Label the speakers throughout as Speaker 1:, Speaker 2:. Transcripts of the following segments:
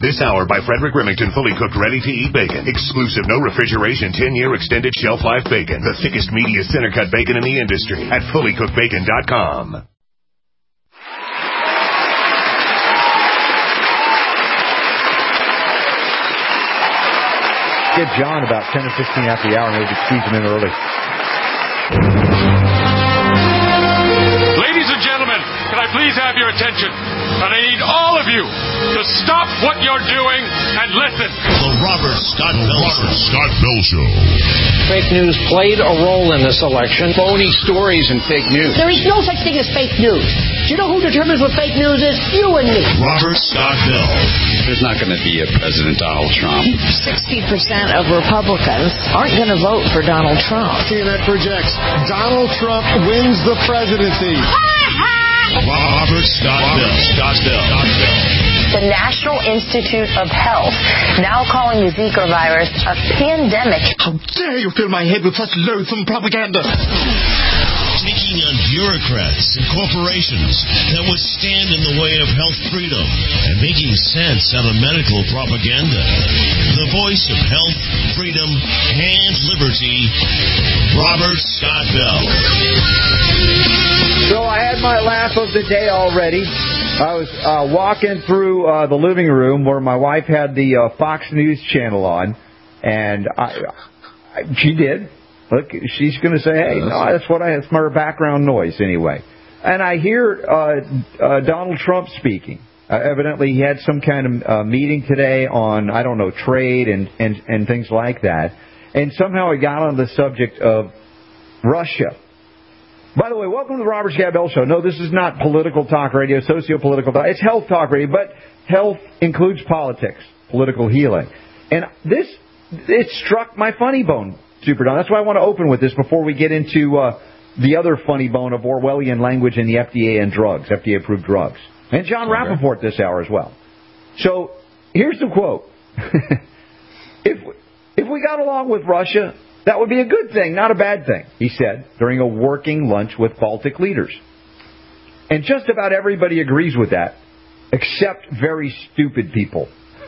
Speaker 1: This hour by Frederick Remington, fully cooked, ready-to-eat bacon. Exclusive, no refrigeration, 10-year extended shelf life bacon. The thickest, meatiest, center-cut bacon in the industry at fullycookedbacon.com.
Speaker 2: Get John about 10 or 15 after the hour, maybe squeeze him in early.
Speaker 3: Ladies and gentlemen, can I please have your attention? And I need all of you to stop what you're doing and listen.
Speaker 4: The Robert Scott Bell Show.
Speaker 5: Fake news played a role in this election. Phony stories and fake news.
Speaker 6: There is no such thing as fake news. Do you know who determines what fake news is? You and me.
Speaker 4: Robert Scott Bell.
Speaker 7: There's not going to be a President Donald Trump.
Speaker 8: 60% of Republicans aren't going to vote for Donald Trump.
Speaker 9: CNN projects Donald Trump wins the presidency.
Speaker 4: Robert Scott Bell.
Speaker 10: The National Institute of Health now calling the Zika virus a pandemic.
Speaker 9: How dare you fill my head with such loathsome propaganda?
Speaker 4: Taking on bureaucrats and corporations that would stand in the way of health freedom and making sense out of medical propaganda. The voice of health, freedom, and liberty, Robert Scott Bell.
Speaker 2: So I had my laugh of the day already. I was walking through the living room where my wife had the Fox News channel on, and she did. Look, she's going to say, hey, no, that's my background noise anyway. And I hear Donald Trump speaking. Evidently, he had some kind of meeting today on, I don't know, trade and things like that. And somehow he got on the subject of Russia. By the way, welcome to the Robert Scott Bell Show. No, this is not political talk radio, socio-political talk. It's health talk radio, but health includes politics, political healing. And it struck my funny bone, Super Don. That's why I want to open with this before we get into the other funny bone of Orwellian language in the FDA and drugs, FDA-approved drugs. And John Rappaport this hour as well. So here's the quote. If we got along with Russia, that would be a good thing, not a bad thing, he said during a working lunch with Baltic leaders. And just about everybody agrees with that, except very stupid people.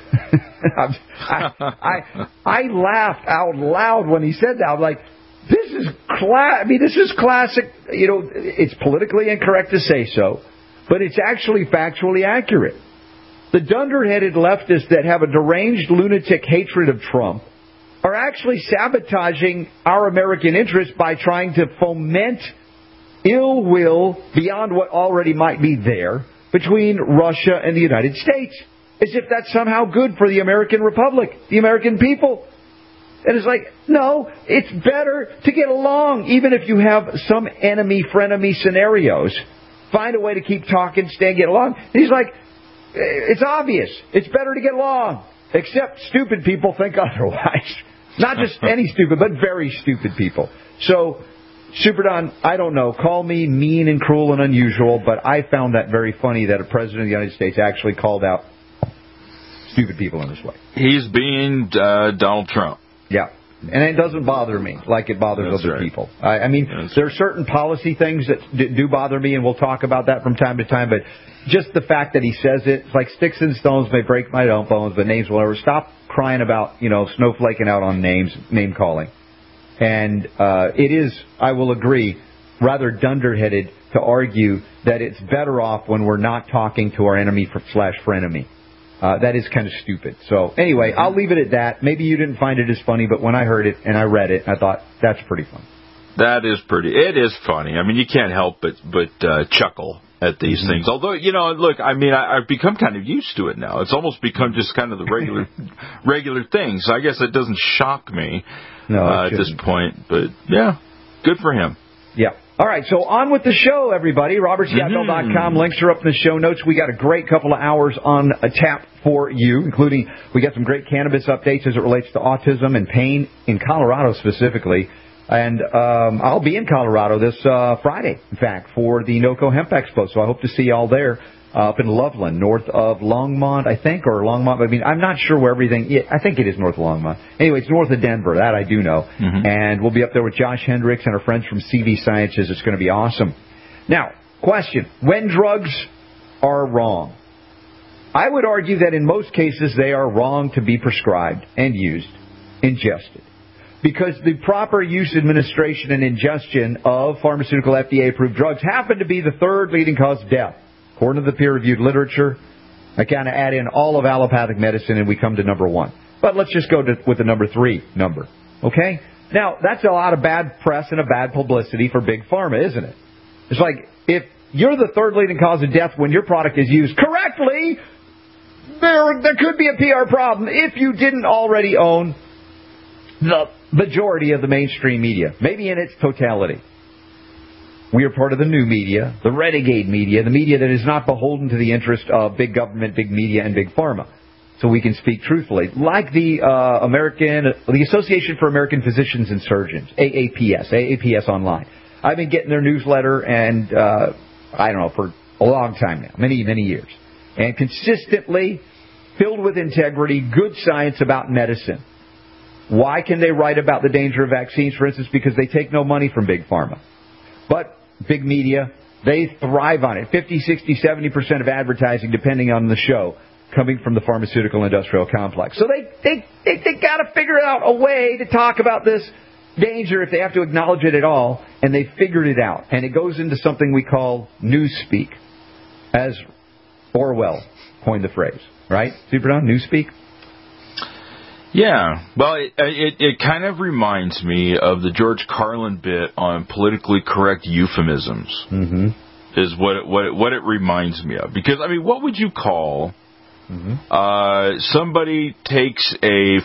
Speaker 2: I laughed out loud when he said that. I'm like, this is classic. You know, it's politically incorrect to say so, but it's actually factually accurate. The dunderheaded leftists that have a deranged lunatic hatred of Trump are actually sabotaging our American interests by trying to foment ill will beyond what already might be there between Russia and the United States. As if that's somehow good for the American Republic, the American people. And it's like, no, it's better to get along, even if you have some enemy-frenemy scenarios. Find a way to keep talking, get along. And he's like, it's obvious. It's better to get along. Except stupid people think otherwise. Not just any stupid, but very stupid people. So, Super Don, I don't know. Call me mean and cruel and unusual, but I found that very funny that a president of the United States actually called out stupid people in this way.
Speaker 11: He's being Donald Trump.
Speaker 2: Yeah. And it doesn't bother me like it bothers other people. I mean, there are certain policy things that do bother me, and we'll talk about that from time to time, but just the fact that he says it, it's like sticks and stones may break my own bones, but names will never. Stop crying about, snowflaking out on names, name calling. And it is, I will agree, rather dunderheaded to argue that it's better off when we're not talking to our enemy /frenemy. That is kind of stupid. So anyway, I'll leave it at that. Maybe you didn't find it as funny, but when I heard it and I read it, I thought, that's pretty funny.
Speaker 11: It is funny. I mean, you can't help but chuckle at these things. Although, look, I mean, I've become kind of used to it now. It's almost become just kind of the regular thing. So I guess it doesn't shock me at this point. But, yeah, good for him.
Speaker 2: Yeah. All right, so on with the show, everybody. RobertScottBell.com. Links are up in the show notes. We got a great couple of hours on a tap for you, including we got some great cannabis updates as it relates to autism and pain in Colorado specifically. And I'll be in Colorado this Friday, in fact, for the NOCO Hemp Expo. So I hope to see you all there up in Loveland, north of Longmont, I think, or Longmont. I mean, I'm not sure where everything – I think it is north of Longmont. Anyway, it's north of Denver. That I do know. And we'll be up there with Josh Hendricks and our friends from CV Sciences. It's going to be awesome. Now, question. When drugs are wrong, I would argue that in most cases they are wrong to be prescribed and used, ingested. Because the proper use, administration, and ingestion of pharmaceutical FDA-approved drugs happen to be the third leading cause of death. According to the peer-reviewed literature, I kind of add in all of allopathic medicine and we come to number 1. But let's just go with the number 3 number. Okay? Now, that's a lot of bad press and a bad publicity for Big Pharma, isn't it? It's like, if you're the third leading cause of death when your product is used correctly, there could be a PR problem if you didn't already own the majority of the mainstream media, maybe in its totality. We are part of the new media, the renegade media, the media that is not beholden to the interest of big government, big media, and Big Pharma. So we can speak truthfully. Like the Association for American Physicians and Surgeons, AAPS Online. I've been getting their newsletter, and I don't know, for a long time now, many, many years. And consistently filled with integrity, good science about medicine. Why can they write about the danger of vaccines, for instance? Because they take no money from Big Pharma. But big media, they thrive on it. 50, 60, 70% of advertising, depending on the show, coming from the pharmaceutical industrial complex. So they got to figure out a way to talk about this danger if they have to acknowledge it at all, and they figured it out. And it goes into something we call newspeak, as Orwell coined the phrase. Right, Super Don? Newspeak?
Speaker 11: Yeah. Well, it kind of reminds me of the George Carlin bit on politically correct euphemisms. Mm-hmm. Is what it reminds me of. Because, I mean, what would you call somebody takes a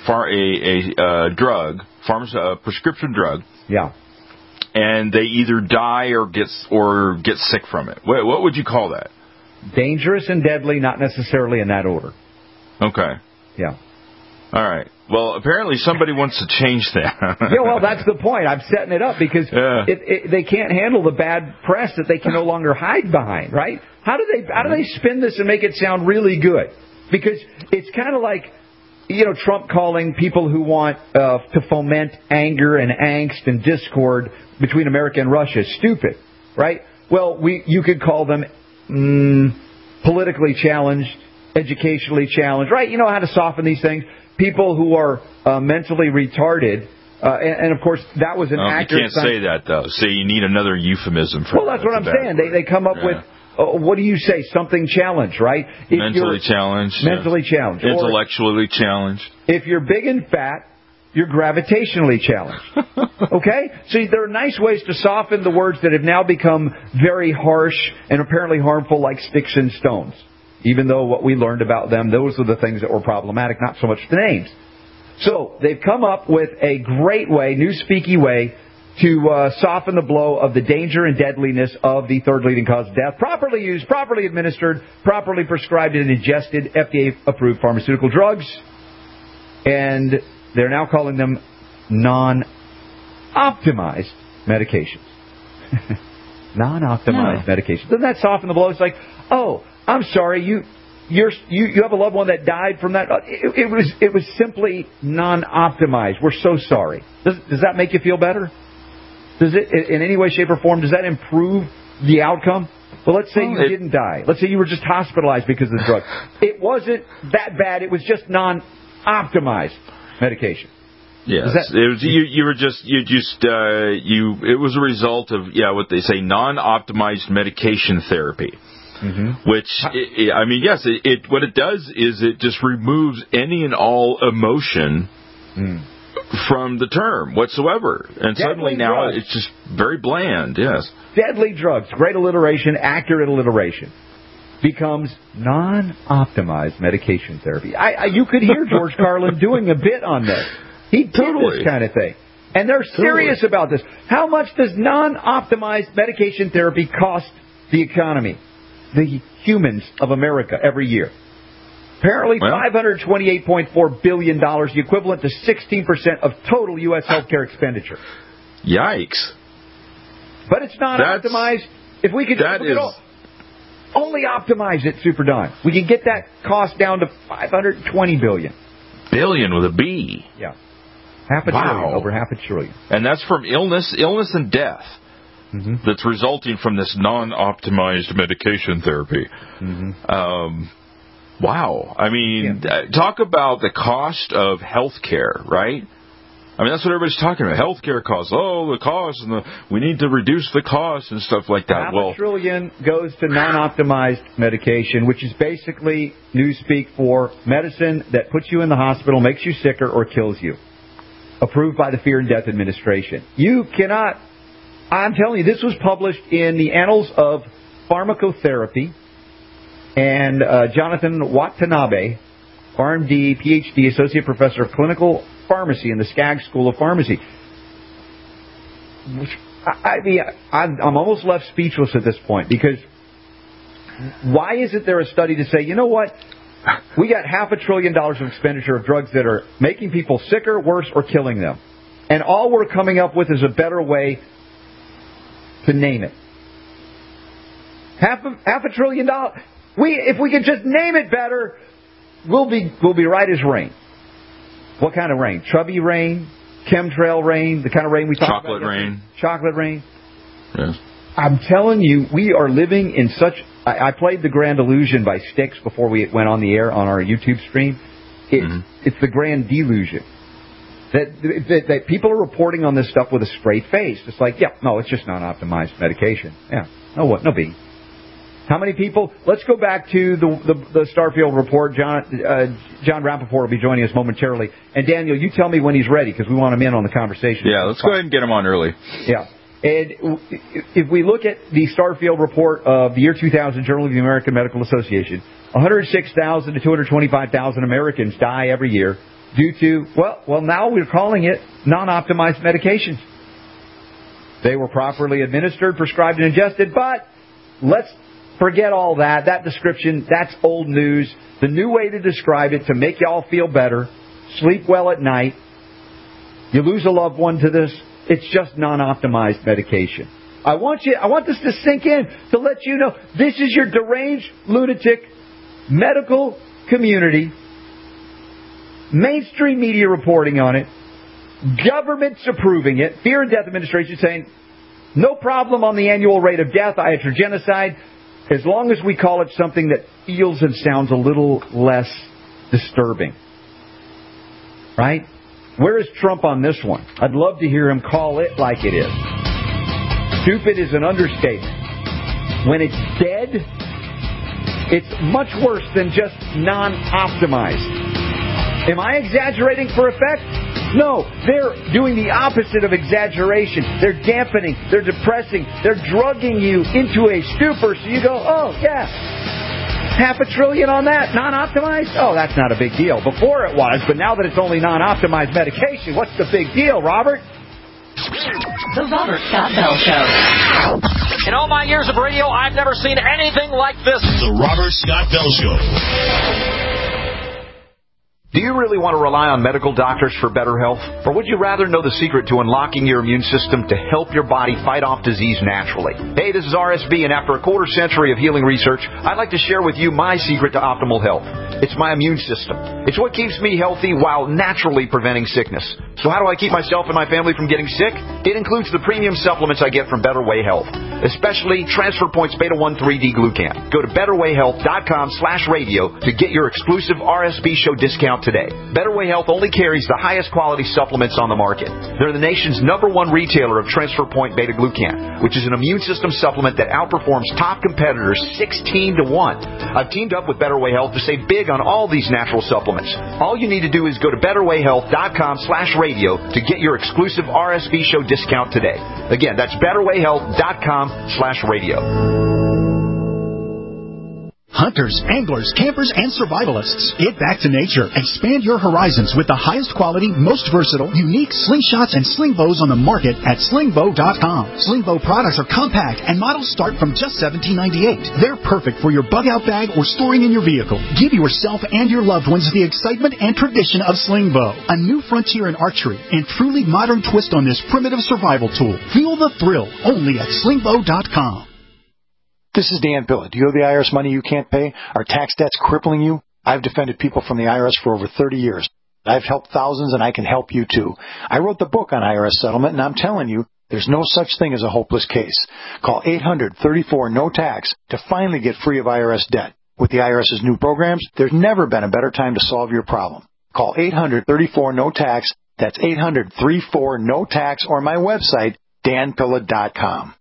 Speaker 11: drug, a prescription drug,
Speaker 2: yeah,
Speaker 11: and they either die or get sick from it? What would you call that?
Speaker 2: Dangerous and deadly, not necessarily in that order.
Speaker 11: Okay.
Speaker 2: Yeah.
Speaker 11: All right. Well, apparently somebody wants to change that.
Speaker 2: Yeah, well, that's the point. I'm setting it up because they can't handle the bad press that they can no longer hide behind, right? How do they spin this and make it sound really good? Because it's kind of like, Trump calling people who want to foment anger and angst and discord between America and Russia stupid, right? Well, you could call them politically challenged, educationally challenged, right? You know how to soften these things. People who are mentally retarded, and of course that was an accurate.
Speaker 11: You can't say that though. So you need another euphemism for.
Speaker 2: Well, that's what I'm saying. They come up with. What do you say? Something challenged, right?
Speaker 11: Mentally challenged.
Speaker 2: Mentally challenged.
Speaker 11: Intellectually challenged.
Speaker 2: If you're big and fat, you're gravitationally challenged. Okay? See, there are nice ways to soften the words that have now become very harsh and apparently harmful, like sticks and stones. Even though what we learned about them, those are the things that were problematic, not so much the names. So they've come up with a great way, newspeaky way, to soften the blow of the danger and deadliness of the third leading cause of death. Properly used, properly administered, properly prescribed and ingested FDA-approved pharmaceutical drugs. And they're now calling them non-optimized medications. Non-optimized medications. Doesn't that soften the blow? It's like, oh, I'm sorry, you have a loved one that died from that. It was simply non-optimized. We're so sorry. Does that make you feel better? Does it, in any way, shape, or form, does that improve the outcome? Well, let's say you didn't die. Let's say you were just hospitalized because of the drug. It wasn't that bad. It was just non-optimized medication.
Speaker 11: Yes, it was a result of what they say, non-optimized medication therapy. Mm-hmm. Which, what it does is it just removes any and all emotion from the term whatsoever. And suddenly now it's just very bland, yes.
Speaker 2: Deadly drugs, great alliteration, accurate alliteration, becomes non-optimized medication therapy. You could hear George Carlin doing a bit on this. He did this kind of thing. And they're serious about this. How much does non-optimized medication therapy cost the economy, the humans of America, every year? Apparently $528.4 billion, the equivalent to 16% of total U.S. healthcare expenditure.
Speaker 11: Yikes.
Speaker 2: But it's not optimized. If we could only optimize it, Super Don, we can get that cost down to $520 billion.
Speaker 11: Billion with a B.
Speaker 2: Yeah. Half a trillion, over half a trillion.
Speaker 11: And that's from illness and death. Mm-hmm. That's resulting from this non-optimized medication therapy. Mm-hmm. Wow. I mean, talk about the cost of health care, right? I mean, that's what everybody's talking about. Healthcare costs. Oh, the cost, and we need to reduce the cost and stuff like that.
Speaker 2: $500 billion goes to non-optimized medication, which is basically newspeak for medicine that puts you in the hospital, makes you sicker, or kills you. Approved by the Fear and Death Administration. You cannot. I'm telling you, this was published in the Annals of Pharmacotherapy, and Jonathan Watanabe, RMD, PhD, Associate Professor of Clinical Pharmacy in the Skaggs School of Pharmacy. I'm almost left speechless at this point, because why isn't there a study to say, you know what, we got $500 billion of expenditure of drugs that are making people sicker, worse, or killing them, and all we're coming up with is a better way to name it. $500 billion. If we could just name it better, we'll be right as rain. What kind of rain? Chubby rain? Chemtrail rain? The kind of rain we talked about? Chocolate rain.
Speaker 11: Yes.
Speaker 2: I'm telling you, we are living in such... I played The Grand Illusion by Styx before we went on the air on our YouTube stream. It's the Grand Delusion. That people are reporting on this stuff with a straight face. It's like, it's just non-optimized medication. Yeah, no biggie. How many people? Let's go back to the Starfield report. John Rappaport will be joining us momentarily. And Daniel, you tell me when he's ready, because we want him in on the conversation.
Speaker 11: Yeah, let's go ahead and get him on early.
Speaker 2: Yeah. And if we look at the Starfield report of the year 2000, Journal of the American Medical Association, 106,000 to 225,000 Americans die every year due to, well, now we're calling it non-optimized medications. They were properly administered, prescribed, and ingested, but let's forget all that. That description, that's old news. The new way to describe it, to make y'all feel better, sleep well at night, you lose a loved one to this, it's just non-optimized medication. I want this to sink in, to let you know this is your deranged, lunatic medical community, mainstream media reporting on it, governments approving it, Fear and Death Administration saying, no problem on the annual rate of death, iatrogenocide, as long as we call it something that feels and sounds a little less disturbing. Right? Where is Trump on this one? I'd love to hear him call it like it is. Stupid is an understatement. When it's dead, it's much worse than just non-optimized. Am I exaggerating for effect? No, they're doing the opposite of exaggeration. They're dampening, they're depressing, they're drugging you into a stupor so you go, oh, yeah, $500 billion on that, non-optimized? Oh, that's not a big deal. Before it was, but now that it's only non-optimized medication, what's the big deal, Robert?
Speaker 12: The Robert Scott Bell Show. In all my years of radio, I've never seen anything like this.
Speaker 4: The Robert Scott Bell Show.
Speaker 13: Do you really want to rely on medical doctors for better health? Or would you rather know the secret to unlocking your immune system to help your body fight off disease naturally? Hey, this is RSB, and after a quarter century of healing research, I'd like to share with you my secret to optimal health. It's my immune system. It's what keeps me healthy while naturally preventing sickness. So how do I keep myself and my family from getting sick? It includes the premium supplements I get from Better Way Health, especially Transfer Points Beta 1 3D Glucan. Go to betterwayhealth.com/radio to get your exclusive RSB show discount today. Better Way Health only carries the highest quality supplements on the market. They're the nation's #1 retailer of Transfer Point Beta Glucan, which is an immune system supplement that outperforms top competitors 16 to 1. I've teamed up with Better Way Health to save big on all these natural supplements. All you need to do is go to betterwayhealth.com/radio to get your exclusive RSB show discount today. Again, that's betterwayhealth.com/radio.
Speaker 14: Hunters, anglers, campers, and survivalists. Get back to nature. Expand your horizons with the highest quality, most versatile, unique slingshots and sling bows on the market at slingbow.com. Sling bow products are compact and models start from just $17.98. They're perfect for your bug-out bag or storing in your vehicle. Give yourself and your loved ones the excitement and tradition of sling bow, a new frontier in archery and truly modern twist on this primitive survival tool. Feel the thrill only at slingbow.com.
Speaker 15: This is Dan Pilla. Do you owe the IRS money you can't pay? Are tax debts crippling you? I've defended people from the IRS for over 30 years. I've helped thousands, and I can help you too. I wrote the book on IRS settlement, and I'm telling you, there's no such thing as a hopeless case. Call 800-34-NO-TAX to finally get free of IRS debt. With the IRS's new programs, there's never been a better time to solve your problem. Call 800-34-NO-TAX. That's 800-34-NO-TAX, or my website, danpilla.com.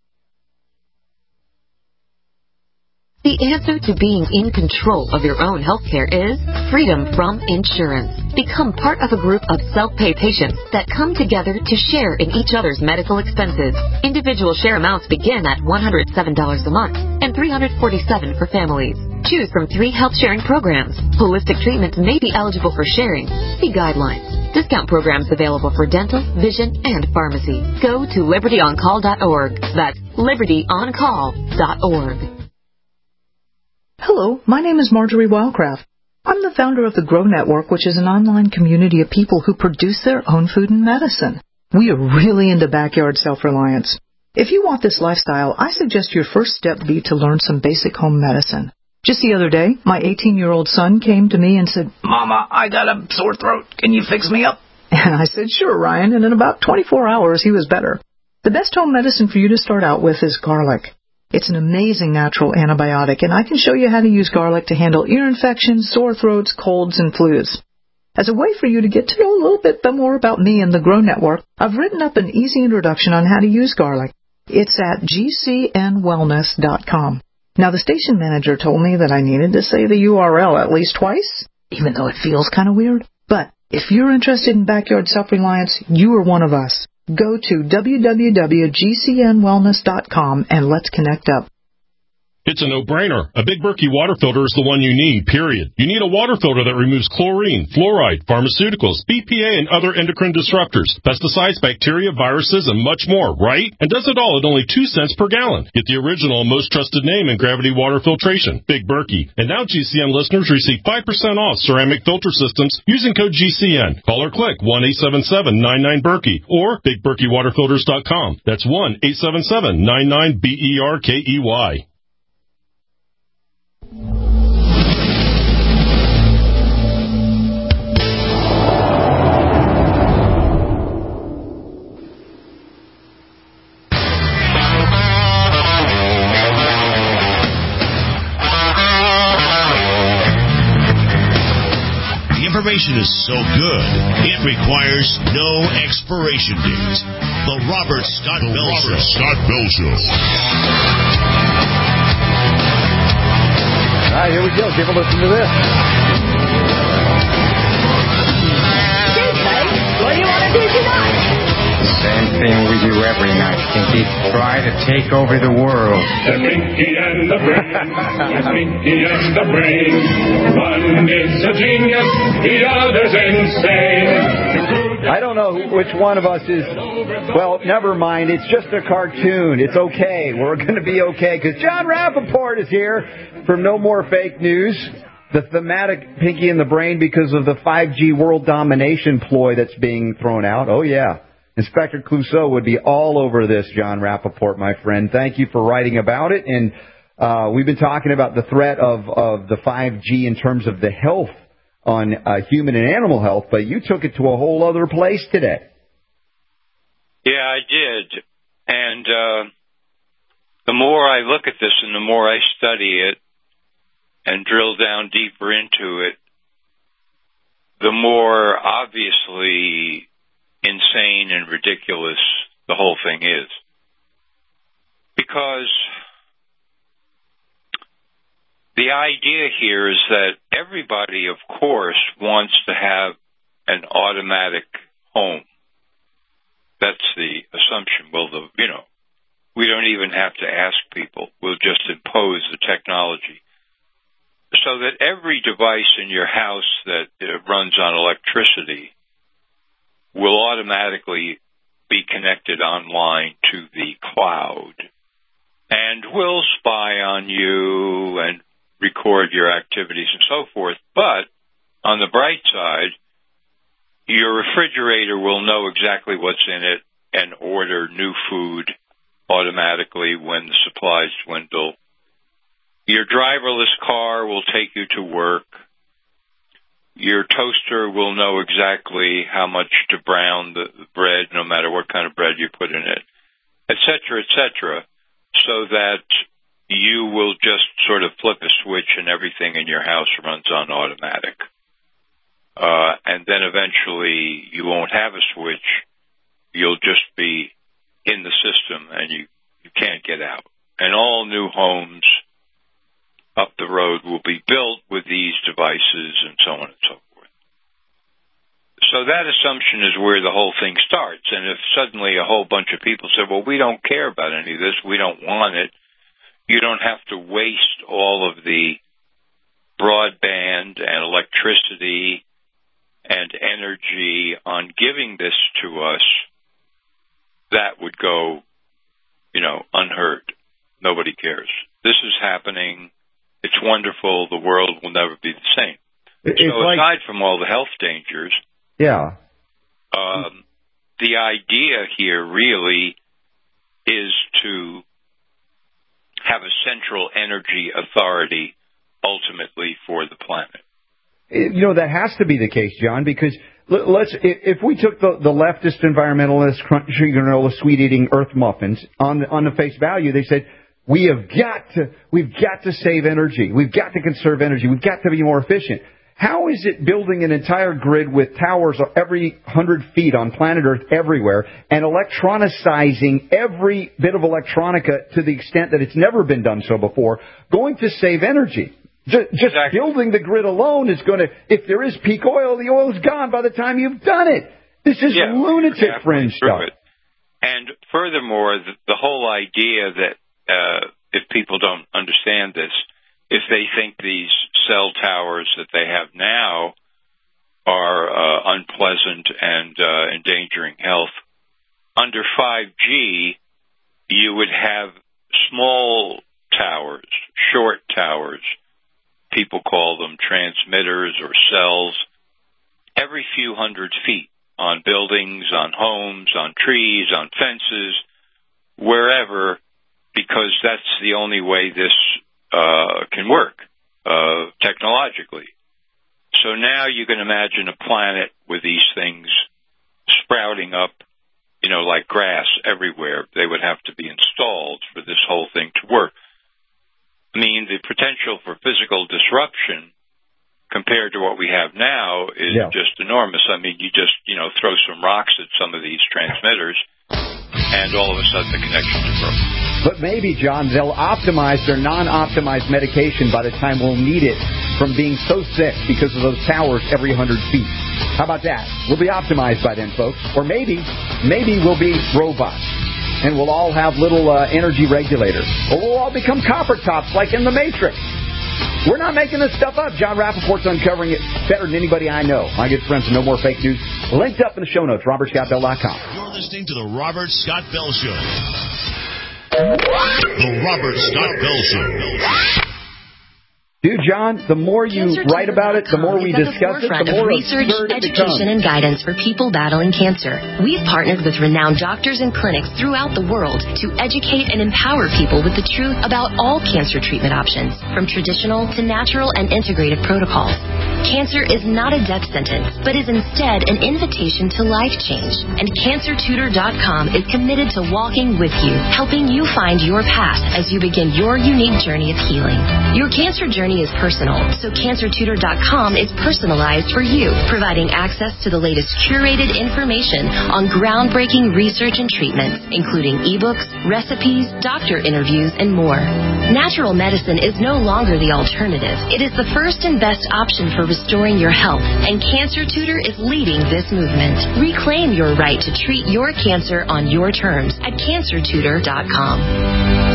Speaker 16: The answer to being in control of your own healthcare is freedom from insurance. Become part of a group of self-pay patients that come together to share in each other's medical expenses. Individual share amounts begin at $107 a month and $347 for families. Choose from 3 health-sharing programs. Holistic treatments may be eligible for sharing. See guidelines. Discount programs available for dental, vision, and pharmacy. Go to libertyoncall.org. That's libertyoncall.org.
Speaker 17: Hello, my name is Marjorie Wildcraft. I'm the founder of the Grow Network, which is an online community of people who produce their own food and medicine. We are really into backyard self-reliance. If you want this lifestyle, I suggest your first step be to learn some basic home medicine. Just the other day, my 18-year-old son came to me and said, "Mama, I got a sore throat. Can you fix me up?" And I said, "Sure, Ryan," and in about 24 hours, he was better. The best home medicine for you to start out with is garlic. It's an amazing natural antibiotic, and I can show you how to use garlic to handle ear infections, sore throats, colds, and flus. As a way for you to get to know a little bit more about me and the Grow Network, I've written up an easy introduction on how to use garlic. It's at gcnwellness.com. Now, the station manager told me that I needed to say the URL at least twice, even though it feels kind of weird. But if you're interested in backyard self-reliance, you are one of us. Go to www.gcnwellness.com and let's connect up.
Speaker 18: It's a no-brainer. A Big Berkey water filter is the one you need, period. You need a water filter that removes chlorine, fluoride, pharmaceuticals, BPA, and other endocrine disruptors, pesticides, bacteria, viruses, and much more, right? And does it all at only 2 cents per gallon. Get the original and most trusted name in gravity water filtration, Big Berkey. And now GCN listeners receive 5% off ceramic filter systems using code GCN. Call or click 1-877-99-BERKEY or BigBerkeyWaterFilters.com. That's 1-877-99-BERKEY.
Speaker 4: Information is so good, it requires no expiration date. The Robert Scott Bell Show.
Speaker 2: All right, here we go. Give a listen to this.
Speaker 6: What do you want to do tonight?
Speaker 19: Same thing we do every night, Pinky. Try to take over the world.
Speaker 3: The Pinky and the Brain. The Pinky and the Brain. One is a genius, the other's insane.
Speaker 2: I don't know which one of us is... Well, never mind. It's just a cartoon. It's okay. We're going to be okay because John Rappaport is here from No More Fake News. The thematic Pinky and the Brain because of the 5G world domination ploy that's being thrown out. Oh, yeah. Inspector Clouseau would be all over this, John Rappaport, my friend. Thank you for writing about it. And we've been talking about the threat of the 5G in terms of the health on human and animal health, but you took it to a whole other place today.
Speaker 20: Yeah, I did. And the more I look at this and the more I study it and drill down deeper into it, the more obviously insane and ridiculous the whole thing is. Because the idea here is that everybody, of course, wants to have an automatic home. That's the assumption. Well, we don't even have to ask people. We'll just impose the technology. So that every device in your house that runs on electricity will automatically be connected online to the cloud and will spy on you and record your activities and so forth. But on the bright side, your refrigerator will know exactly what's in it and order new food automatically when the supplies dwindle. Your driverless car will take you to work. Your toaster will know exactly how much to brown the bread, no matter what kind of bread you put in it, et cetera, so that you will just sort of flip a switch and everything in your house runs on automatic. And then eventually you won't have a switch. You'll just be in the system and you can't get out. And all new homes up the road will be built with these devices and so on and so forth. So that assumption is where the whole thing starts. And if suddenly a whole bunch of people say, well, we don't care about any of this, we don't want it, you don't have to waste all of the broadband and electricity and energy on giving this to us, that would go, unheard. Nobody cares. This is happening. It's wonderful. The world will never be the same. Aside from all the health dangers,
Speaker 2: the
Speaker 20: idea here really is to have a central energy authority ultimately for the planet.
Speaker 2: That has to be the case, John, because if we took the leftist environmentalist, crunchy granola, sweet-eating earth muffins on the face value, they said, we've got to save energy. We've got to conserve energy. We've got to be more efficient. How is it building an entire grid with towers every 100 feet on planet Earth everywhere and electronicizing every bit of electronica to the extent that it's never been done so before, going to save energy? Just exactly. Building the grid alone is going to, if there is peak oil, the oil's gone by the time you've done it. This is lunatic fringe stuff.
Speaker 20: And furthermore, the whole idea that if people don't understand this, if they think these cell towers that they have now are unpleasant and endangering health, under 5G, you would have small towers, short towers. People call them transmitters or cells, every few hundred feet on buildings, on homes, on trees, on fences, wherever, because that's the only way this can work technologically. So now you can imagine a planet with these things sprouting up, like grass everywhere. They would have to be installed for this whole thing to work. I mean, the potential for physical disruption compared to what we have now is just enormous. I mean, you just, throw some rocks at some of these transmitters, and all of a sudden the connections are broken.
Speaker 2: But maybe, John, they'll optimize their non-optimized medication by the time we'll need it from being so sick because of those towers every 100 feet. How about that? We'll be optimized by then, folks. Or maybe we'll be robots. And we'll all have little energy regulators. Or we'll all become copper tops like in The Matrix. We're not making this stuff up. John Rappaport's uncovering it better than anybody I know. My good friends from No More Fake News. Linked up in the show notes, robertscottbell.com.
Speaker 4: You're listening to The Robert Scott Bell Show. The Robert Scott Bell Show.
Speaker 2: Dude, John, the more you write about it, the more we discuss it, the more
Speaker 16: research, education, and guidance for people battling cancer. We've partnered with renowned doctors and clinics throughout the world to educate and empower people with the truth about all cancer treatment options, from traditional to natural and integrated protocols. Cancer is not a death sentence, but is instead an invitation to life change. And CancerTutor.com is committed to walking with you, helping you find your path as you begin your unique journey of healing. Your cancer journey is personal, so CancerTutor.com is personalized for you, providing access to the latest curated information on groundbreaking research and treatments, including ebooks, recipes, doctor interviews, and more. Natural medicine is no longer the alternative. It is the first and best option for restoring your health, and Cancer Tutor is leading this movement. Reclaim your right to treat your cancer on your terms at CancerTutor.com.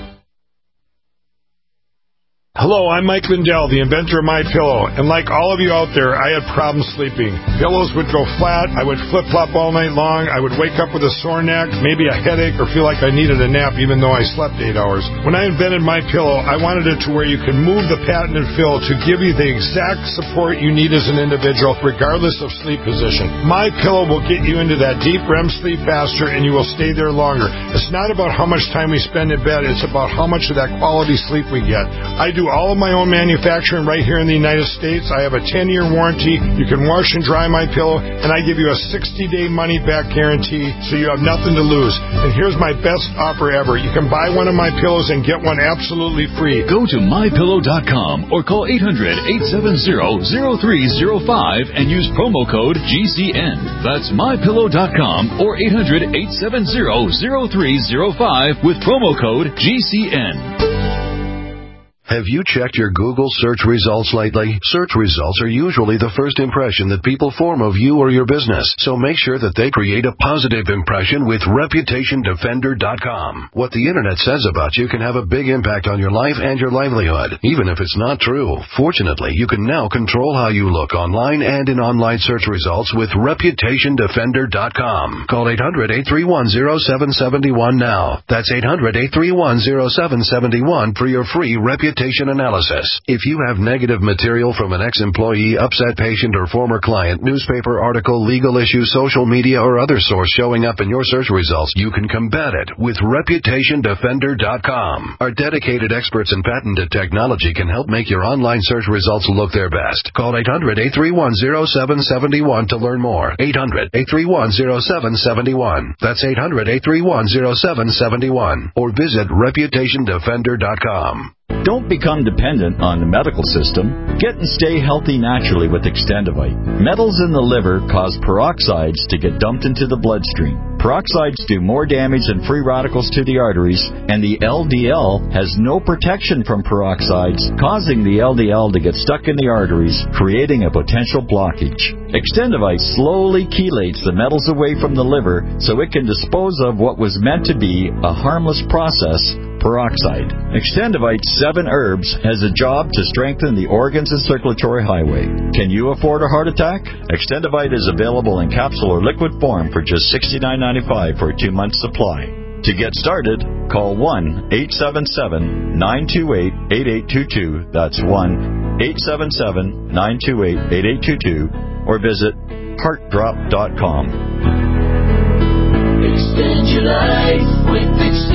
Speaker 21: Hello, I'm Mike Lindell, the inventor of MyPillow, and like all of you out there, I had problems sleeping. Pillows would go flat, I would flip-flop all night long, I would wake up with a sore neck, maybe a headache, or feel like I needed a nap even though I slept 8 hours. When I invented MyPillow, I wanted it to where you could move the patented fill to give you the exact support you need as an individual, regardless of sleep position. MyPillow will get you into that deep REM sleep faster, and you will stay there longer. It's not about how much time we spend in bed, it's about how much of that quality sleep we get. I do do all of my own manufacturing right here in the United States. I have a 10-year warranty. You can wash and dry my pillow, and I give you a 60-day money-back guarantee, so you have nothing to lose. And here's my best offer ever. You can buy one of my pillows and get one absolutely free.
Speaker 1: Go to mypillow.com or call 800-870-0305 and use promo code GCN. That's mypillow.com or 800-870-0305 with promo code GCN.
Speaker 22: Have you checked your Google search results lately? Search results are usually the first impression that people form of you or your business, so make sure that they create a positive impression with ReputationDefender.com. What the Internet says about you can have a big impact on your life and your livelihood, even if it's not true. Fortunately, you can now control how you look online and in online search results with ReputationDefender.com. Call 800-831-0771 now. That's 800-831-0771 for your free reputation analysis. If you have negative material from an ex-employee, upset patient, or former client, newspaper article, legal issue, social media, or other source showing up in your search results, you can combat it with ReputationDefender.com. Our dedicated experts in patented technology can help make your online search results look their best. Call 800-831-0771 to learn more. 800-831-0771. That's 800-831-0771. Or visit ReputationDefender.com.
Speaker 23: Don't become dependent on the medical system. Get and stay healthy naturally with Extendivite. Metals in the liver cause peroxides to get dumped into the bloodstream. Peroxides do more damage than free radicals to the arteries, and the LDL has no protection from peroxides, causing the LDL to get stuck in the arteries, creating a potential blockage. Extendivite slowly chelates the metals away from the liver so it can dispose of what was meant to be a harmless process, peroxide. Extendivite 7 herbs has a job to strengthen the organs and circulatory highway. Can you afford a heart attack? Extendivite is available in capsule or liquid form for just $69.95 for a 2-month supply. To get started, call 1-877-928-8822. That's 1-877-928-8822 or visit heartdrop.com.
Speaker 24: Extend your life with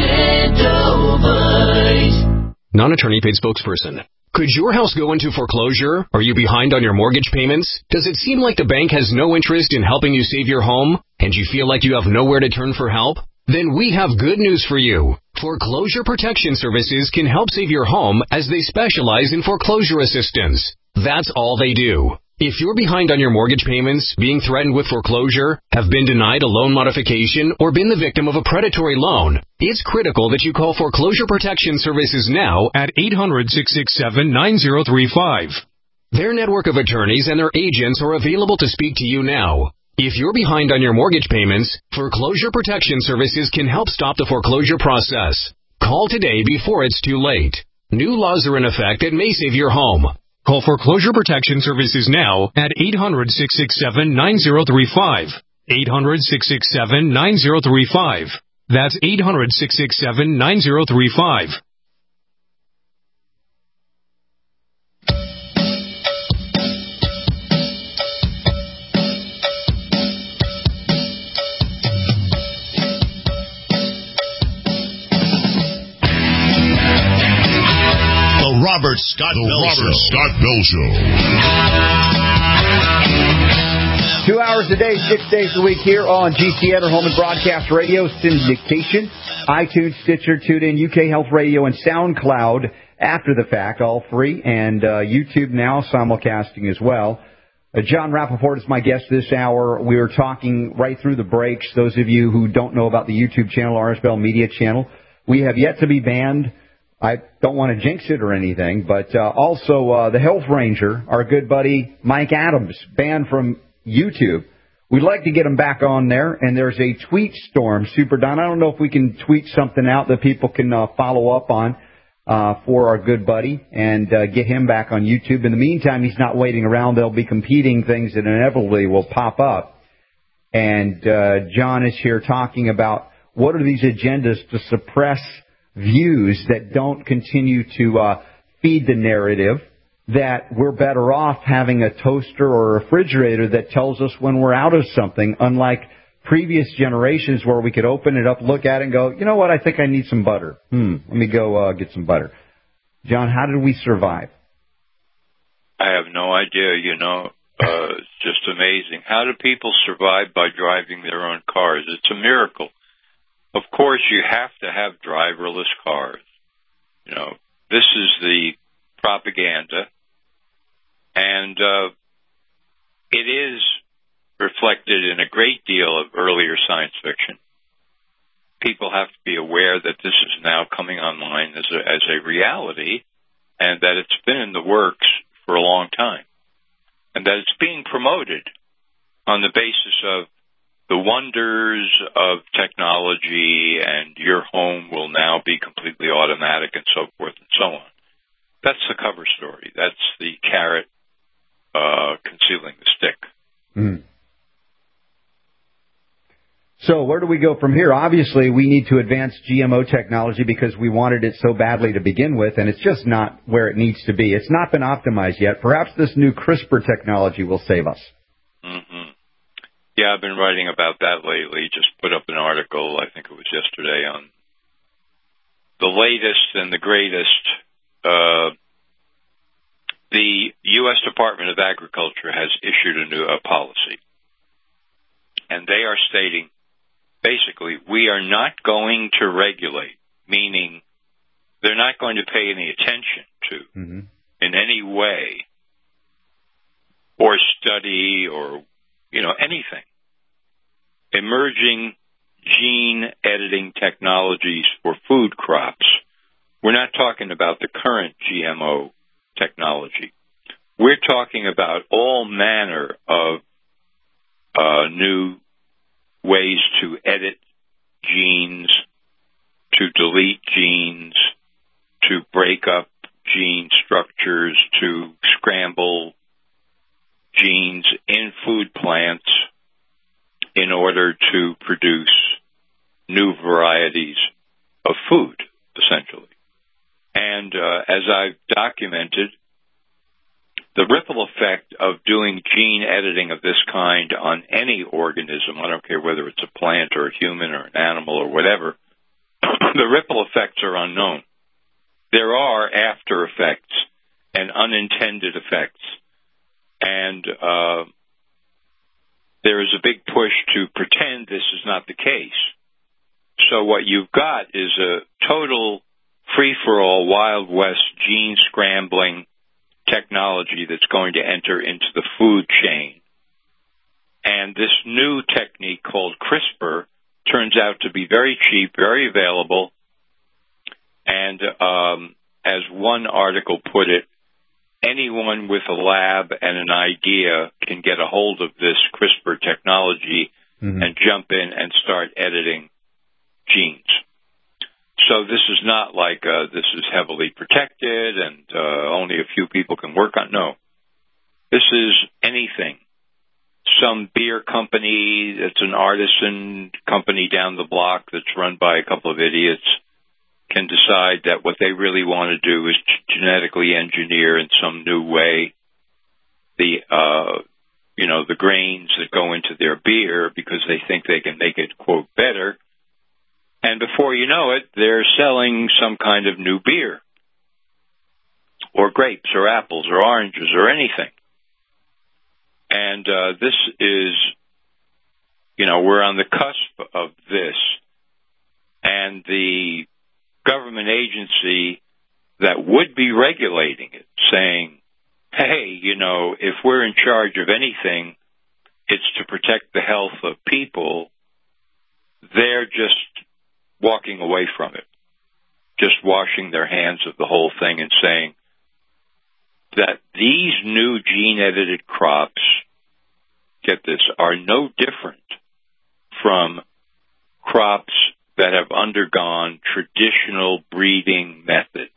Speaker 24: Extendovite.
Speaker 25: Non-attorney paid spokesperson. Could your house go into foreclosure? Are you behind on your mortgage payments? Does it seem like the bank has no interest in helping you save your home, and you feel like you have nowhere to turn for help? Then we have good news for you. Foreclosure Protection Services can help save your home as they specialize in foreclosure assistance. That's all they do. If you're behind on your mortgage payments, being threatened with foreclosure, have been denied a loan modification, or been the victim of a predatory loan, it's critical that you call Foreclosure Protection Services now at 800-667-9035. Their network of attorneys and their agents are available to speak to you now. If you're behind on your mortgage payments, Foreclosure Protection Services can help stop the foreclosure process. Call today before it's too late. New laws are in effect that may save your home. Call Foreclosure Protection Services now at 800-667-9035. 800-667-9035. That's 800-667-9035.
Speaker 4: Robert Scott Bell Show.
Speaker 2: 2 hours a day, 6 days a week here on GCN or Home and Broadcast Radio syndication, iTunes, Stitcher, TuneIn, UK Health Radio, and SoundCloud after the fact, all free, and YouTube now simulcasting as well. John Rappaport is my guest this hour. We were talking right through the breaks. Those of you who don't know about the YouTube channel, RS Bell Media Channel, we have yet to be banned. I don't want to jinx it or anything, but also the Health Ranger, our good buddy Mike Adams, banned from YouTube. We'd like to get him back on there, and there's a tweet storm. Super Don, I don't know if we can tweet something out that people can follow up on for our good buddy and get him back on YouTube. In the meantime, he's not waiting around. There'll be competing things that inevitably will pop up. And John is here talking about what are these agendas to suppress views that don't continue to feed the narrative that we're better off having a toaster or a refrigerator that tells us when we're out of something, unlike previous generations where we could open it up, look at it, and go, you know what, I think I need some butter. Let me go get some butter. John, how did we survive?
Speaker 20: I have no idea, it's just amazing. How do people survive by driving their own cars? It's a miracle. Of course, you have to have driverless cars. This is the propaganda, and it is reflected in a great deal of earlier science fiction. People have to be aware that this is now coming online as a reality, and that it's been in the works for a long time, and that it's being promoted on the basis of the wonders of technology, and your home will now be completely automatic, and so forth and so on. That's the cover story. That's the carrot concealing the stick.
Speaker 2: Mm. So where do we go from here? Obviously, we need to advance GMO technology because we wanted it so badly to begin with, and it's just not where it needs to be. It's not been optimized yet. Perhaps this new CRISPR technology will save us.
Speaker 20: Mm-hmm. Yeah, I've been writing about that lately. Just put up an article, I think it was yesterday, on the latest and the greatest. The U.S. Department of Agriculture has issued a new policy, and they are stating, basically, we are not going to regulate, meaning they're not going to pay any attention to in any way, or study, or, anything. Emerging gene editing technologies for food crops. We're not talking about the current GMO technology. We're talking about all manner of new ways to edit genes, to delete genes, to break up gene structures, to scramble genes in food plants in order to produce new varieties of food, essentially. And as I've documented, the ripple effect of doing gene editing of this kind on any organism, I don't care whether it's a plant or a human or an animal or whatever, the ripple effects are unknown. There are after effects and unintended effects. And there is a big push to pretend this is not the case. So what you've got is a total free-for-all Wild West gene scrambling technology that's going to enter into the food chain. And this new technique called CRISPR turns out to be very cheap, very available, and as one article put it, anyone with a lab and an idea can get a hold of this CRISPR technology and jump in and start editing genes. So this is not like this is heavily protected and only a few people can work on. No. This is anything. Some beer company that's an artisan company down the block that's run by a couple of idiots can decide that what they really want to do is genetically engineer in some new way the grains that go into their beer because they think they can make it, quote, better. And before you know it, they're selling some kind of new beer or grapes or apples or oranges or anything. And this is, we're on the cusp of this. And the government agency that would be regulating it, saying, hey, if we're in charge of anything, it's to protect the health of people, they're just walking away from it, just washing their hands of the whole thing and saying that these new gene-edited crops, get this, are no different from crops that have undergone traditional breeding methods,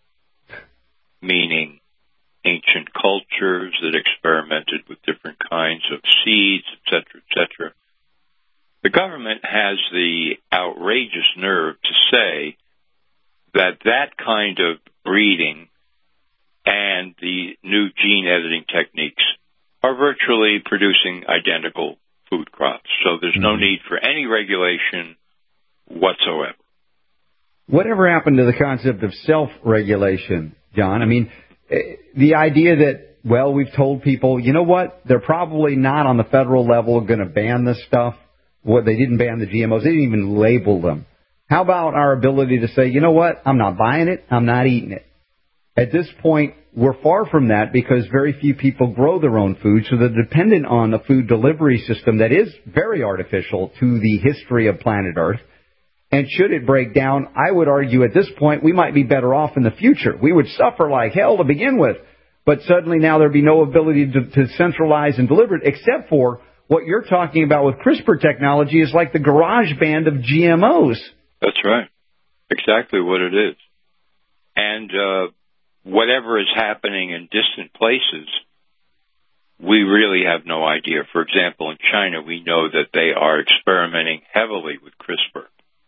Speaker 20: meaning ancient cultures that experimented with different kinds of seeds, etc. The government has the outrageous nerve to say that that kind of breeding and the new gene editing techniques are virtually producing identical food crops. So there's no need for any regulation whatsoever.
Speaker 2: whatever happened to the concept of self-regulation, John? I mean, the idea that, well, we've told people, you know what, they're probably not on the federal level going to ban this stuff. Well, they didn't ban the GMOs. They didn't even label them. How about our ability to say, you know what, I'm not buying it, I'm not eating it? At this point, we're far from that because very few people grow their own food, so they're dependent on a food delivery system that is very artificial to the history of planet Earth. And should it break down, I would argue at this point we might be better off in the future. We would suffer like hell to begin with, but suddenly now there'd be no ability to centralize and deliver it, except for what you're talking about with CRISPR technology is like the garage band of GMOs.
Speaker 20: That's right. Exactly what it is. And whatever is happening in distant places, we really have no idea. For example, in China, we know that they are experimenting heavily with CRISPR.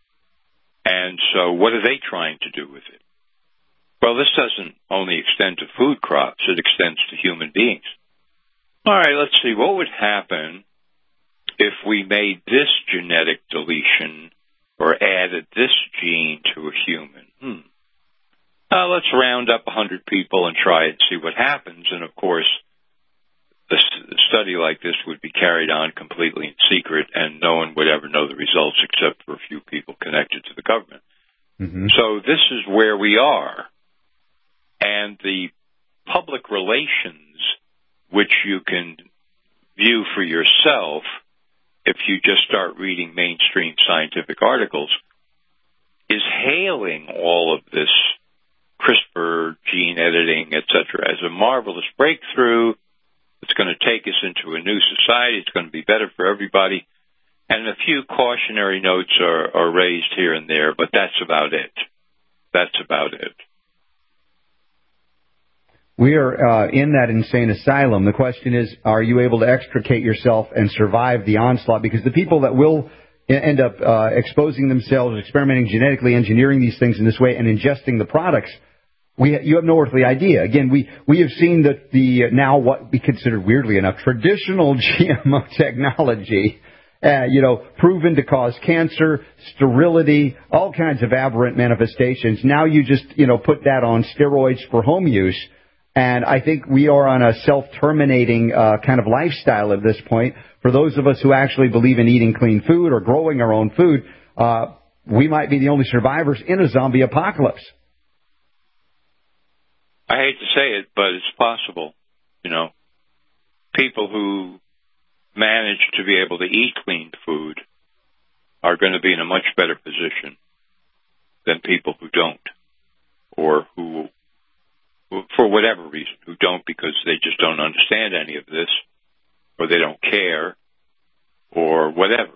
Speaker 20: And so what are they trying to do with it? Well, this doesn't only extend to food crops. It extends to human beings. All right, let's see. What would happen if we made this genetic deletion or added this gene to a human? Let's round up 100 people and try it and see what happens. And, of course, a study like this would be carried on completely in secret, and no one would ever know the results except for a few people connected to the government. Mm-hmm. So this is where we are. And the public relations, which you can view for yourself if you just start reading mainstream scientific articles, is hailing all of this CRISPR, gene editing, etc., as a marvelous breakthrough. It's going to take us into a new society. It's going to be better for everybody. And a few cautionary notes are raised here and there, but that's about it. That's about it.
Speaker 2: We are in that insane asylum. The question is, are you able to extricate yourself and survive the onslaught? Because the people that will end up exposing themselves, experimenting genetically, engineering these things in this way, and ingesting the products, you have no earthly idea. Again, we have seen that the now what we consider, weirdly enough, traditional GMO technology, proven to cause cancer, sterility, all kinds of aberrant manifestations. Now you just, put that on steroids for home use. And I think we are on a self-terminating kind of lifestyle at this point. For those of us who actually believe in eating clean food or growing our own food, we might be the only survivors in a zombie apocalypse.
Speaker 20: I hate to say it, but it's possible. People who manage to be able to eat clean food are going to be in a much better position than people who don't, or who, for whatever reason, who don't because they just don't understand any of this, or they don't care, or whatever.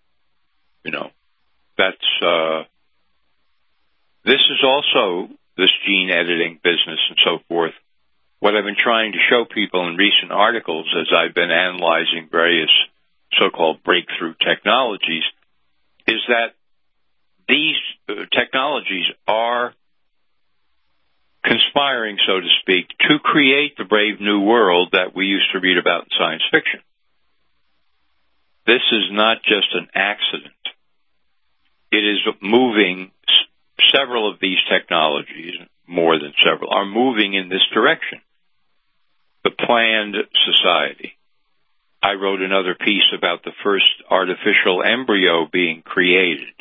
Speaker 20: This is also this gene editing business and so forth. What I've been trying to show people in recent articles as I've been analyzing various so-called breakthrough technologies is that these technologies are conspiring, so to speak, to create the brave new world that we used to read about in science fiction. This is not just an accident. It is moving. Several of these technologies, more than several, are moving in this direction. The planned society. I wrote another piece about the first artificial embryo being created,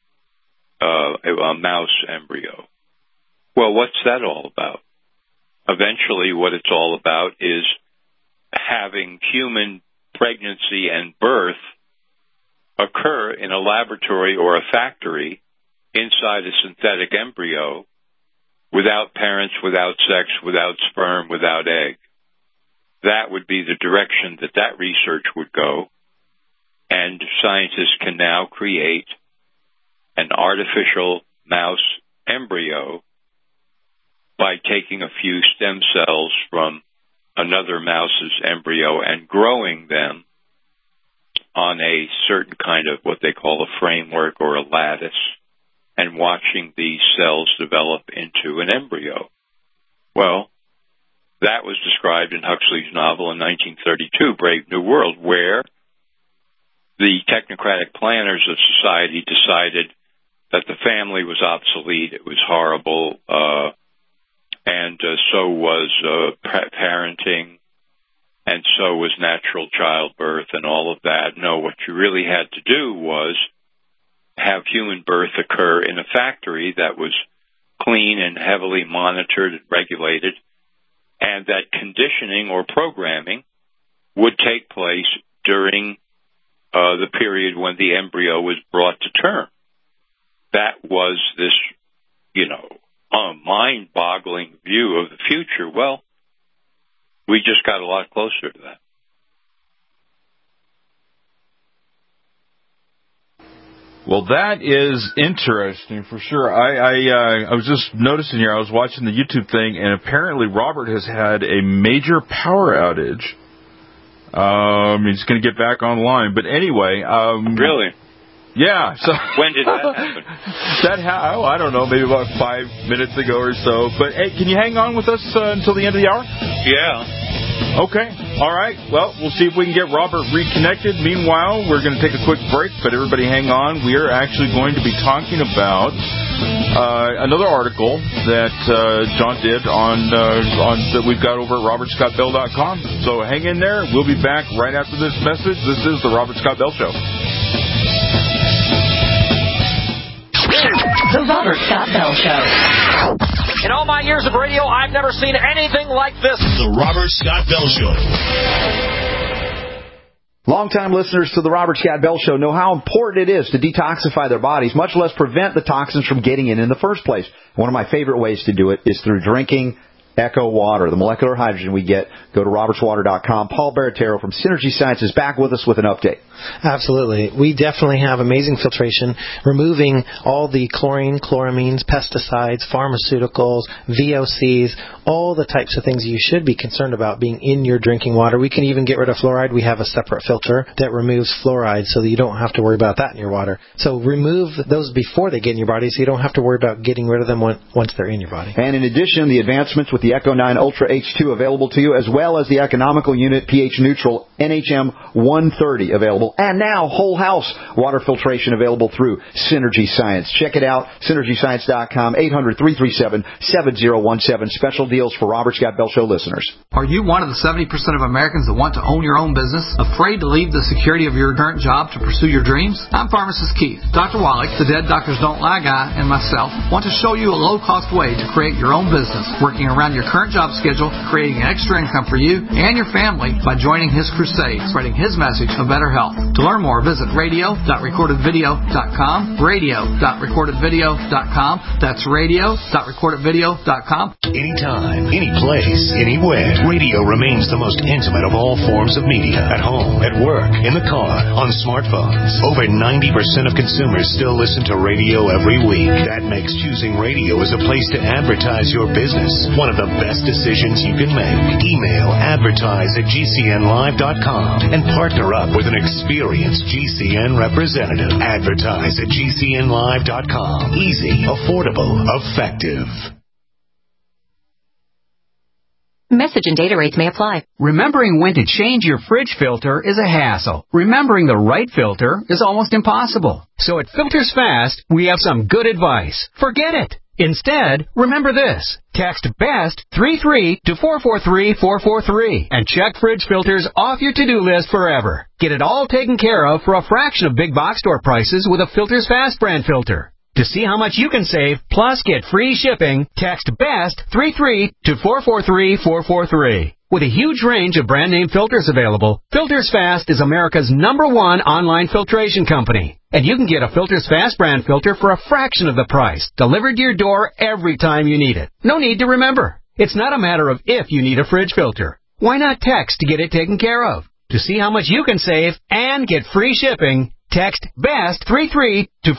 Speaker 20: a mouse embryo. Well, what's that all about? Eventually, what it's all about is having human pregnancy and birth occur in a laboratory or a factory inside a synthetic embryo without parents, without sex, without sperm, without egg. That would be the direction that research would go. And scientists can now create an artificial mouse embryo by taking a few stem cells from another mouse's embryo and growing them on a certain kind of what they call a framework or a lattice, and watching these cells develop into an embryo. Well, that was described in Huxley's novel in 1932, Brave New World, where the technocratic planners of society decided that the family was obsolete. It was horrible. And so was parenting, and so was natural childbirth and all of that. No, what you really had to do was have human birth occur in a factory that was clean and heavily monitored and regulated, and that conditioning or programming would take place during the period when the embryo was brought to term. That was this, mind-boggling view of the future. Well, we just got a lot closer to that.
Speaker 11: Well, that is interesting for sure. I was just noticing here, I was watching the YouTube thing, and apparently Robert has had a major power outage. He's going to get back online. But anyway.
Speaker 20: Really?
Speaker 11: Yeah. So
Speaker 20: when did that happen?
Speaker 11: I don't know, maybe about 5 minutes ago or so. But, hey, can you hang on with us until the end of the hour?
Speaker 20: Yeah.
Speaker 11: Okay. All right. Well, we'll see if we can get Robert reconnected. Meanwhile, we're going to take a quick break, but everybody hang on. We are actually going to be talking about another article that John did on that we've got over at RobertScottBell.com. So hang in there. We'll be back right after this message. This is the Robert Scott Bell Show.
Speaker 16: The Robert Scott Bell Show.
Speaker 12: In all my years of radio, I've never seen anything like this.
Speaker 4: The Robert Scott Bell Show.
Speaker 13: Longtime listeners to the Robert Scott Bell Show know how important it is to detoxify their bodies, much less prevent the toxins from getting in the first place. One of my favorite ways to do it is through drinking Echo Water, the molecular hydrogen we get. Go to robertswater.com. Paul Baratero from Synergy Science is back with us with an update.
Speaker 5: Absolutely. We definitely have amazing filtration, removing all the chlorine, chloramines, pesticides, pharmaceuticals, VOCs, all the types of things you should be concerned about being in your drinking water. We can even get rid of fluoride. We have a separate filter that removes fluoride so that you don't have to worry about that in your water. So remove those before they get in your body so you don't have to worry about getting rid of them once they're in your body.
Speaker 13: And in addition, the advancements with the Echo 9 Ultra H2 available to you, as well as the economical unit pH neutral NHM 130 available. And now whole house water filtration available through Synergy Science. Check it out, synergyscience.com, 800-337-7017. Special deals for Robert Scott Bell Show listeners.
Speaker 7: Are you one of the 70% of Americans that want to own your own business, afraid to leave the security of your current job to pursue your dreams? I'm pharmacist Keith. Dr. Wallach, the Dead Doctors Don't Lie guy, and myself want to show you a low-cost way to create your own business, working around your current job schedule, creating extra income for you and your family by joining his crusade, spreading his message of better health. To learn more, visit radio.recordedvideo.com, radio.recordedvideo.com. That's radio.recordedvideo.com.
Speaker 8: Anytime, any place, anywhere, radio remains the most intimate of all forms of media. At home, at work, in the car, on smartphones. Over 90% of consumers still listen to radio every week. That makes choosing radio as a place to advertise your business one of the best decisions you can make. Email advertise@gcnlive.com and partner up with an experienced GCN representative. Advertise@gcnlive.com. Easy, affordable, effective.
Speaker 16: Message and data rates may apply.
Speaker 7: Remembering when to change your fridge filter is a hassle. Remembering the right filter is almost impossible. So at Filters Fast, we have some good advice. Forget it. Instead, remember this. Text BEST 33 to 443-443 and check fridge filters off your to-do list forever. Get it all taken care of for a fraction of big box store prices with a Filters Fast brand filter. To see how much you can save, plus get free shipping, text BEST 33 to 443-443. With a huge range of brand name filters available, Filters Fast is America's #1 online filtration company. And you can get a Filters Fast brand filter for a fraction of the price, delivered to your door every time you need it. No need to remember. It's not a matter of if you need a fridge filter. Why not text to get it taken care of? To see how much you can save and get free shipping, text BEST 33 to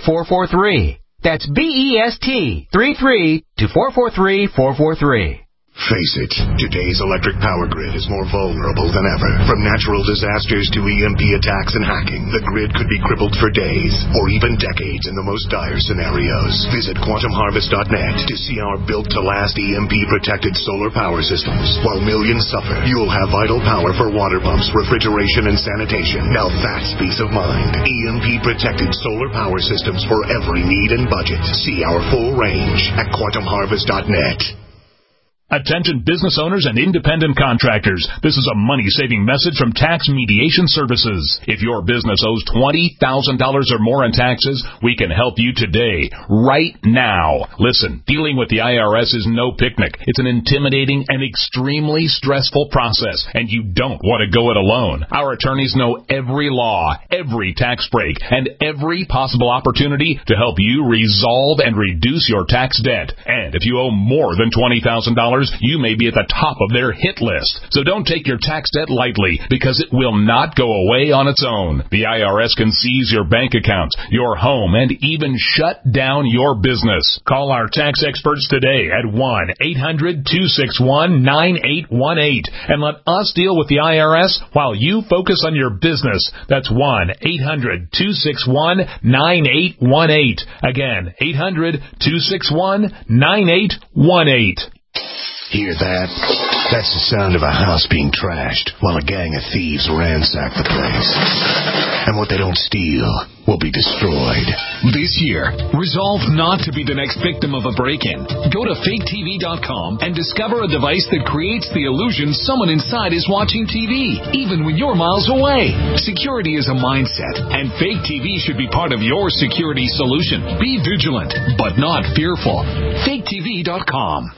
Speaker 7: 443-443. That's BEST 33 to 443-443.
Speaker 8: Face it, today's electric power grid is more vulnerable than ever. From natural disasters to EMP attacks and hacking, the grid could be crippled for days or even decades in the most dire scenarios. Visit quantumharvest.net to see our built-to-last EMP-protected solar power systems. While millions suffer, you'll have vital power for water pumps, refrigeration, and sanitation. Now that's peace of mind. EMP-protected solar power systems for every need and budget. See our full range at quantumharvest.net.
Speaker 9: Attention business owners and independent contractors. This is a money-saving message from Tax Mediation Services. If your business owes $20,000 or more in taxes, we can help you today, right now. Listen, dealing with the IRS is no picnic. It's an intimidating and extremely stressful process, and you don't want to go it alone. Our attorneys know every law, every tax break, and every possible opportunity to help you resolve and reduce your tax debt. And if you owe more than $20,000, you may be at the top of their hit list. So don't take your tax debt lightly, because it will not go away on its own. The IRS can seize your bank accounts, your home, and even shut down your business. Call our tax experts today at 1-800-261-9818 and let us deal with the IRS while you focus on your business. That's 1-800-261-9818. Again, 800-261-9818.
Speaker 8: Hear that? That's the sound of a house being trashed while a gang of thieves ransack the place. And what they don't steal will be destroyed.
Speaker 10: This year, resolve not to be the next victim of a break-in. Go to faketv.com and discover a device that creates the illusion someone inside is watching TV, even when you're miles away. Security is a mindset, and Fake TV should be part of your security solution. Be vigilant, but not fearful. faketv.com.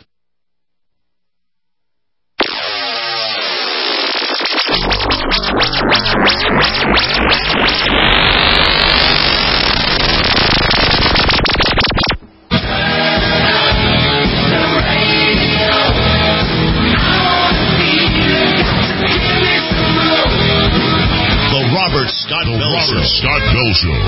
Speaker 14: Scott Bell Show.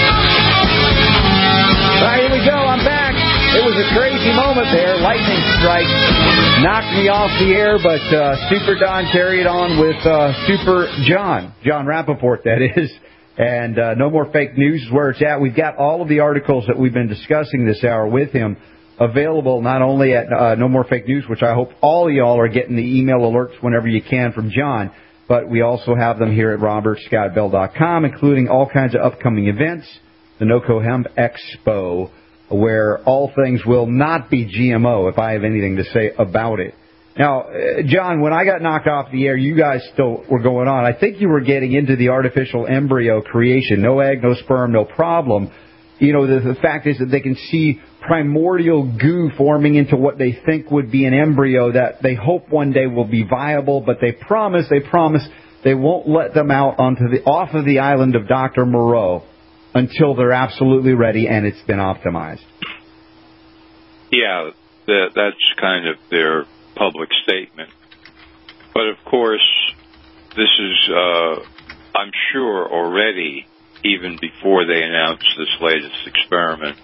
Speaker 2: All right, here we go. I'm back. It was a crazy moment there. Lightning strike knocked me off the air, but Super Don carried on with Super John Rappaport, that is. And No More Fake News is where it's at. We've got all of the articles that we've been discussing this hour with him available not only at No More Fake News, which I hope all of y'all are getting the email alerts whenever you can from John, but we also have them here at RobertScottBell.com, including all kinds of upcoming events, the NOCO Hemp Expo, where all things will not be GMO, if I have anything to say about it. Now, John, when I got knocked off the air, you guys still were going on. I think you were getting into the artificial embryo creation. No egg, no sperm, no problem. You know, the fact is that they can see primordial goo forming into what they think would be an embryo that they hope one day will be viable, but they promise they won't let them out off of the island of Dr. Moreau until they're absolutely ready and it's been optimized.
Speaker 20: Yeah, that's kind of their public statement. But of course, this is, I'm sure already, even before they announced this latest experiment,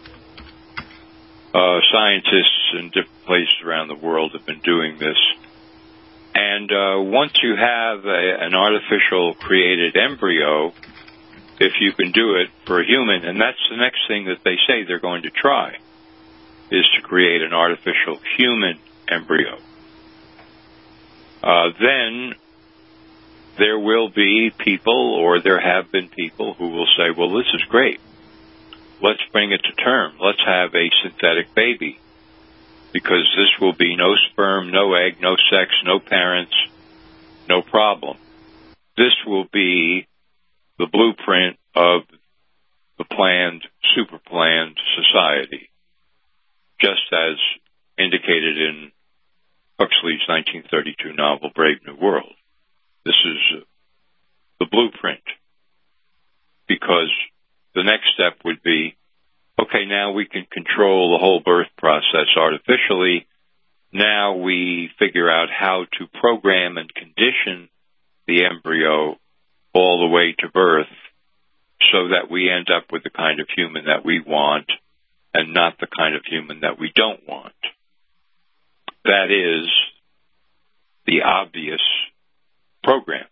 Speaker 20: scientists in different places around the world have been doing this. And once you have an artificial created embryo, if you can do it for a human, and that's the next thing that they say they're going to try, is to create an artificial human embryo. Then there will be people, or there have been people, who will say, well, this is great. Let's bring it to term. Let's have a synthetic baby, because this will be no sperm, no egg, no sex, no parents, no problem. This will be the blueprint of the planned, super planned society, just as indicated in Huxley's 1932 novel, Brave New World. This is the blueprint, because the next step would be, okay, now we can control the whole birth process artificially. Now we figure out how to program and condition the embryo all the way to birth so that we end up with the kind of human that we want and not the kind of human that we don't want. That is the obvious program.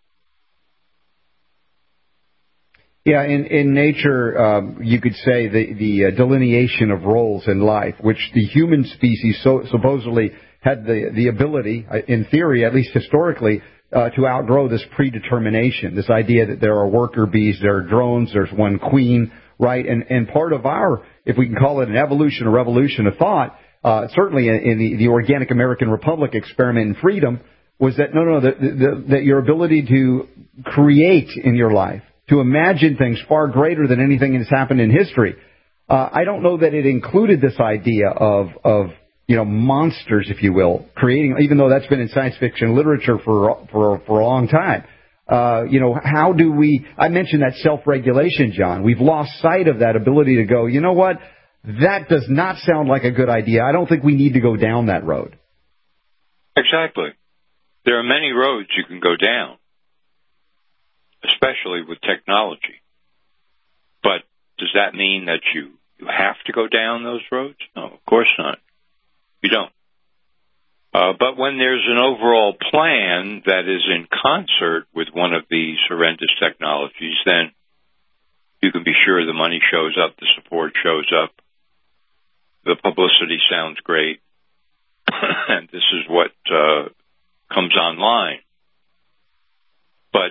Speaker 2: Yeah, in nature, you could say the delineation of roles in life, which the human species supposedly had the ability, in theory, at least historically, to outgrow this predetermination, this idea that there are worker bees, there are drones, there's one queen, right? And part of our, if we can call it an evolution or revolution of thought, certainly in the Organic American Republic experiment in freedom, was that that your ability to create in your life, to imagine things far greater than anything that's happened in history. I don't know that it included this idea of monsters, if you will, creating, even though that's been in science fiction literature for a long time. How do we, I mentioned that self-regulation, John. We've lost sight of that ability to go, you know what, that does not sound like a good idea. I don't think we need to go down that road.
Speaker 20: Exactly. There are many roads you can go down, especially with technology. But does that mean that you have to go down those roads? No, of course not. You don't. But when there's an overall plan that is in concert with one of these horrendous technologies, then you can be sure the money shows up, the support shows up, the publicity sounds great, and this is what comes online. But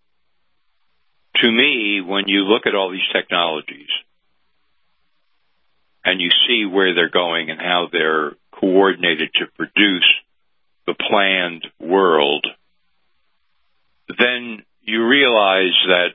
Speaker 20: to me, when you look at all these technologies and you see where they're going and how they're coordinated to produce the planned world, then you realize that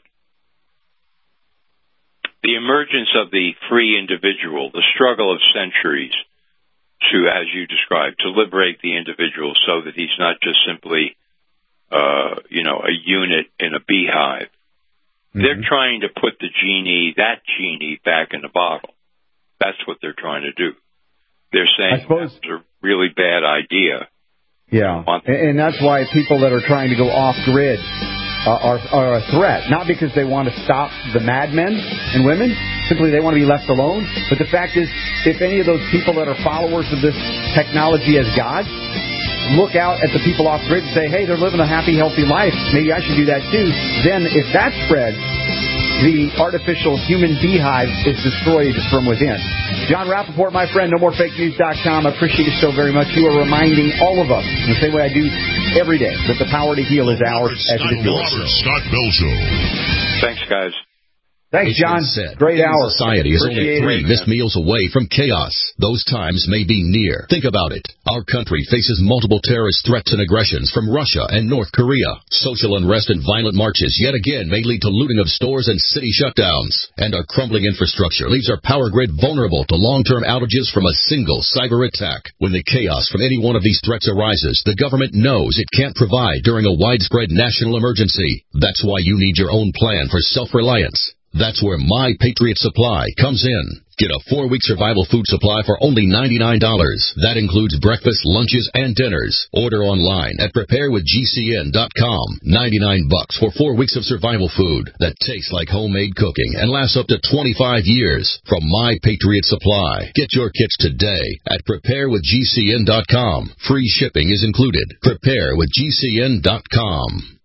Speaker 20: the emergence of the free individual, the struggle of centuries to, as you described, to liberate the individual so that he's not just simply, a unit in a beehive. Mm-hmm. They're trying to put that genie back in the bottle. That's what they're trying to do. They're saying that's a really bad idea.
Speaker 2: Yeah, and that's why people that are trying to go off-grid are a threat. Not because they want to stop the madmen and women, simply they want to be left alone. But the fact is, if any of those people that are followers of this technology as God look out at the people off-grid and say, hey, they're living a happy, healthy life, maybe I should do that too, then if that spreads, the artificial human beehive is destroyed from within. John Rappaport, my friend, NoMoreFakeNews.com. I appreciate you so very much. You are reminding all of us, in the same way I do every day, that the power to heal is ours as it is yours.
Speaker 14: Scott Bell Show.
Speaker 20: Thanks, guys.
Speaker 2: Thanks, John. Great hour.
Speaker 6: Society is only 3 missed meals away from chaos. Those times may be near. Think about it. Our country faces multiple terrorist threats and aggressions from Russia and North Korea. Social unrest and violent marches yet again may lead to looting of stores and city shutdowns. And our crumbling infrastructure leaves our power grid vulnerable to long-term outages from a single cyber attack. When the chaos from any one of these threats arises, the government knows it can't provide during a widespread national emergency. That's why you need your own plan for self-reliance. That's where My Patriot Supply comes in. Get a 4-week survival food supply for only $99. That includes breakfast, lunches, and dinners. Order online at preparewithgcn.com. $99 for 4 weeks of survival food that tastes like homemade cooking and lasts up to 25 years from My Patriot Supply. Get your kits today at preparewithgcn.com. Free shipping is included. Preparewithgcn.com.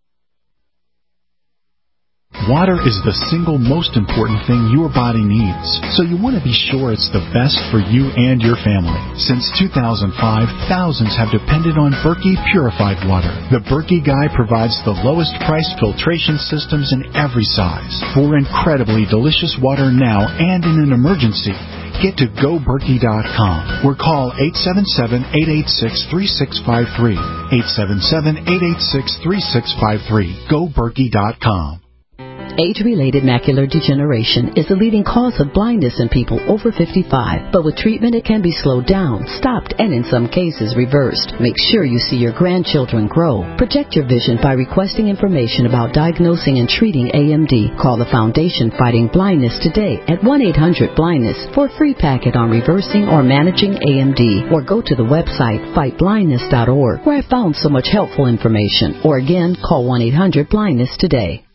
Speaker 15: Water is the single most important thing your body needs, so you want to be sure it's the best for you and your family. Since 2005, thousands have depended on Berkey purified water. The Berkey Guy provides the lowest priced filtration systems in every size for incredibly delicious water now and in an emergency. Get to GoBerkey.com or call 877-886-3653. 877-886-3653. GoBerkey.com.
Speaker 17: Age-related macular degeneration is the leading cause of blindness in people over 55. But with treatment, it can be slowed down, stopped, and in some cases reversed. Make sure you see your grandchildren grow. Protect your vision by requesting information about diagnosing and treating AMD. Call the Foundation Fighting Blindness today at 1-800-BLINDNESS for a free packet on reversing or managing AMD. Or go to the website fightblindness.org, where I found so much helpful information. Or again, call 1-800-BLINDNESS today.